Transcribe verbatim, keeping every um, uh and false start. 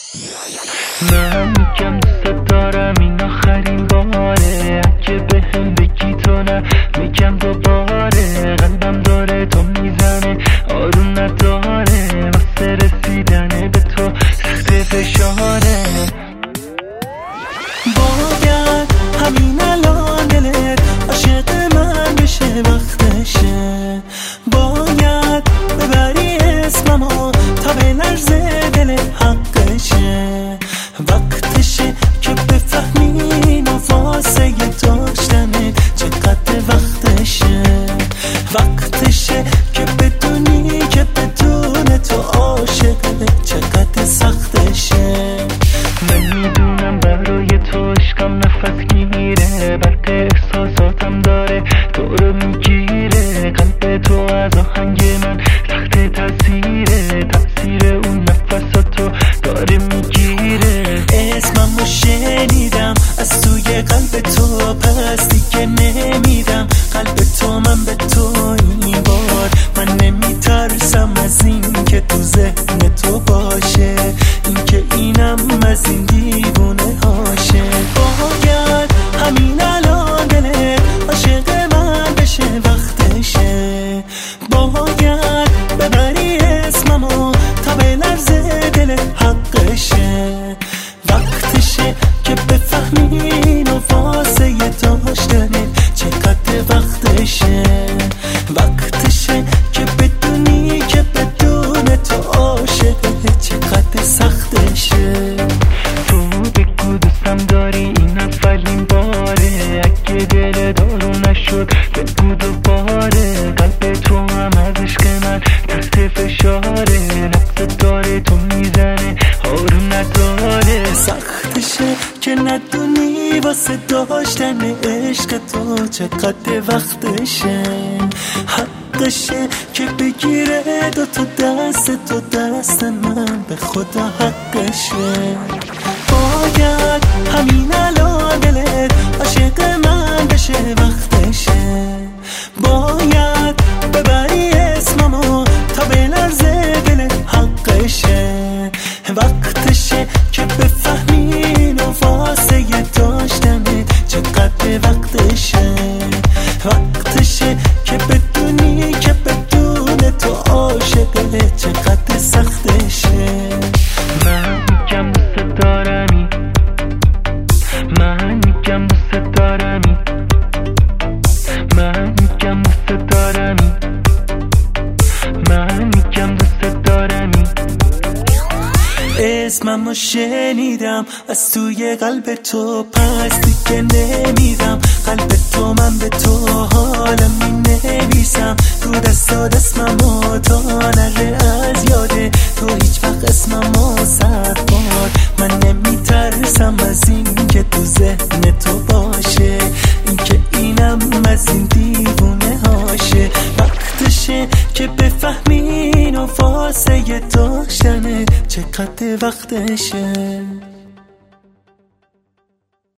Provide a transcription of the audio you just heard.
من میگم دوست دارم این آخرین باره، اگه بهم بگی تو نه میگم دوباره. قلبم داره تو میزنه آروم نداره، واسه رسیدن به تو سخت فشاره. باید همین الان دلت عاشق من بشه، وقتشه. باید ببری اسممو تا بلرزه دلت، حقشه. وقتشه که بفهمی واسه داشتنه چقدر وقتشه. وقتشه که بدونی که بدون تو عاشقه چقدر سختشه. من میدونم برای تو عشقم نفس میره، برق احساساتم داره تو رو میگیره. قلب تو از آهنگ من تحت تاثیره، تاثیر اون نفساتو داره میگیره. اسممو شنیدم از توی قلب تو، پس دیگه نمیدم قلب تو من به تو. این بار من نمیترسم از این که تو ذهن تو باشه، این که اینم از این دیوونه هاشه. باید همین الان دلت عاشق من بشه، وقتشه. باید ببری اسممو تا بلرزه دلت، حقشه. وقتشه که بفهمین و واسه داشتنه چقدر وقتشه. وقتشه که بدونی که بدون تو عاشقه چقدر سختشه. تو بگو دوستم داری این اولین باره، اگه دل دارو نشد بگو دوباره. قلب تو هم از عشق من تحت فشاره، نبض داره تو میزنه آروم نداره. سختشه که ندونی واسه داشتن عشق تو چقدر وقتشه. حقشه که بگیره دو تا دست تو دست من، به خدا حقشه. باید همین الان دلت عاشق من بشه، وقتشه. باید ببری اسممو تا بلرزه دلت، حقشه. وقتشه که بفهمین و واسه داشتنه چقدر وقتشه. وقتشه که بدونی که بدون تو عاشقه چقدر سختشه. من میگم دوست دارمی، من میگم دوست دارمی، من میگم دوست دارمی، من میگم دوست دارمی. اسممو شنیدم از توی قلب تو، پس دیگه نمیدم قلب تو من به تو. حالم می نویسم رو دستات اسممو تا نره از یاده تو هیچ وقت اسممو سربار. من نمیترسم از این که تو ذهن تو باشه، این که اینم از این دیوونه هاشه. وقتشه که بفهمین و واسه داشتنه چقدر وقتشه.